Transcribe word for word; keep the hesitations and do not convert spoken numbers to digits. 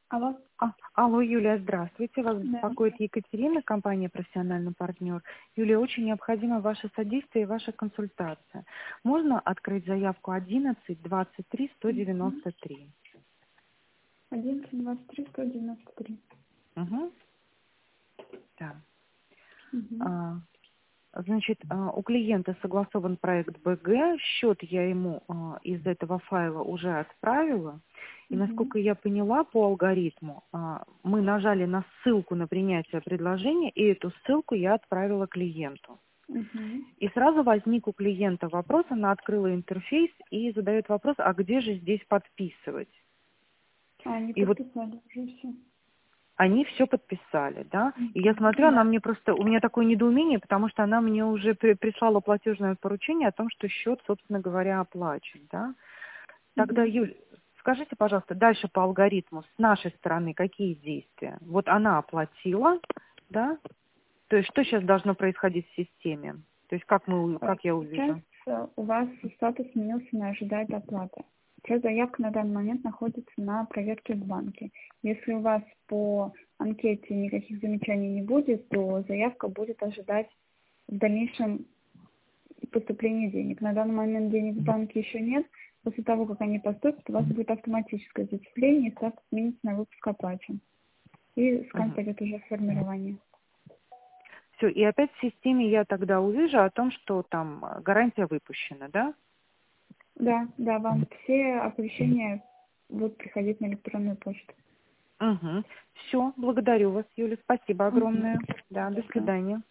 Алло. А, алло, Юлия, здравствуйте. Вас Да. беспокоит Екатерина, компания «Профессиональный партнер». Юлия, очень необходимо ваше содействие и ваша консультация. Можно открыть заявку одиннадцать двадцать три сто девяносто три? одиннадцать двадцать три сто девяносто три. Угу. Да. Угу. А, значит, а, у клиента согласован проект БГ, счет я ему а, из этого файла уже отправила. И Угу. насколько я поняла по алгоритму, а, мы нажали на ссылку на принятие предложения, и эту ссылку я отправила клиенту. Угу. И сразу возник у клиента вопрос, она открыла интерфейс и задает вопрос, а где же здесь подписывать? А, они И вот подписали уже все. они все подписали, да. И я Угу. смотрю, она Да. мне просто, у меня такое недоумение, потому что она мне уже при- прислала платежное поручение о том, что счет, собственно говоря, оплачен, да. Тогда, Угу. Юль, скажите, пожалуйста, дальше по алгоритму с нашей стороны какие действия? Вот она оплатила, да. То есть что сейчас должно происходить в системе? То есть как мы, А как я Сейчас увижу? э, у вас статус сменился на ожидает оплаты. Сейчас заявка на данный момент находится на проверке в банке. Если у вас по анкете никаких замечаний не будет, то заявка будет ожидать в дальнейшем поступления денег. На данный момент денег в банке еще нет. После того, как они поступят, у вас будет автоматическое зачисление, и статус сменится на выпуск оплачен. И скан пойдет уже в формирование. Все, и опять в системе я тогда увижу о том, что там э, гарантия выпущена, да? Да, да, вам все оповещения будут приходить на электронную почту. Угу. Все, благодарю вас, Юля, спасибо Мгм. огромное. Да, до Пожалуйста. свидания.